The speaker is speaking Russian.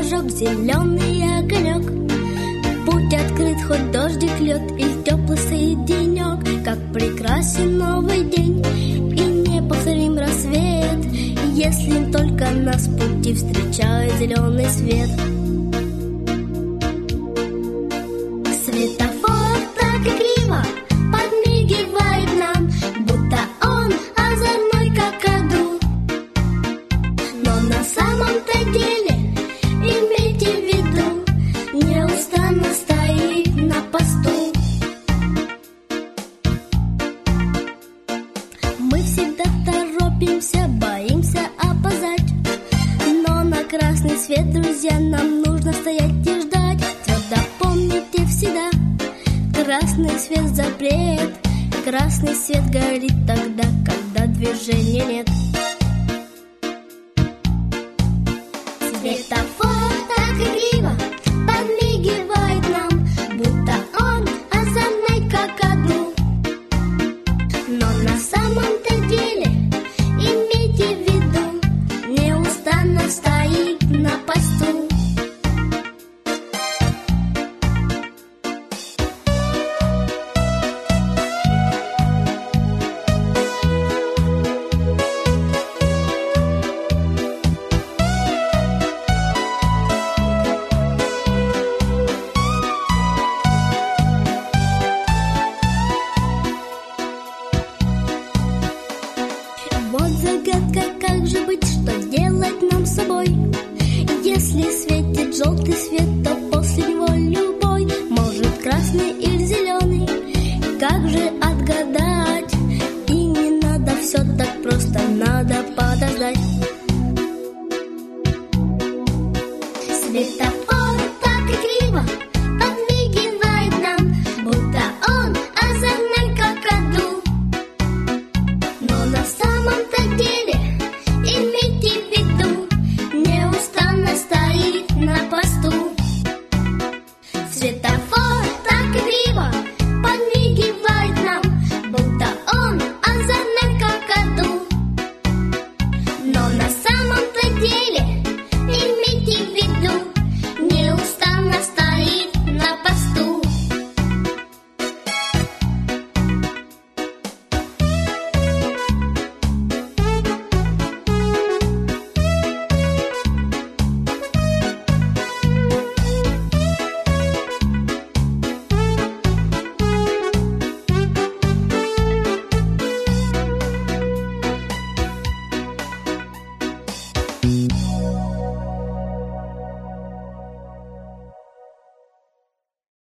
зажег зеленый огонек. Путь открыт, хоть дождик льет или теплый стоит денек. Как прекрасен новый день и неповторим рассвет, если только нас в пути встречает зеленый свет. Светофор так игриво подмигивает нам, будто он озорной какаду. Но на самом-то деле, имейте в виду, неустанно стоит на посту. Мы всегда торопимся, боимся опоздать, но на красный свет, друзья, нам нужно стоять и ждать. Твердо помните всегда, красный свет запрет. Красный свет горит тогда, когда движения нет. Света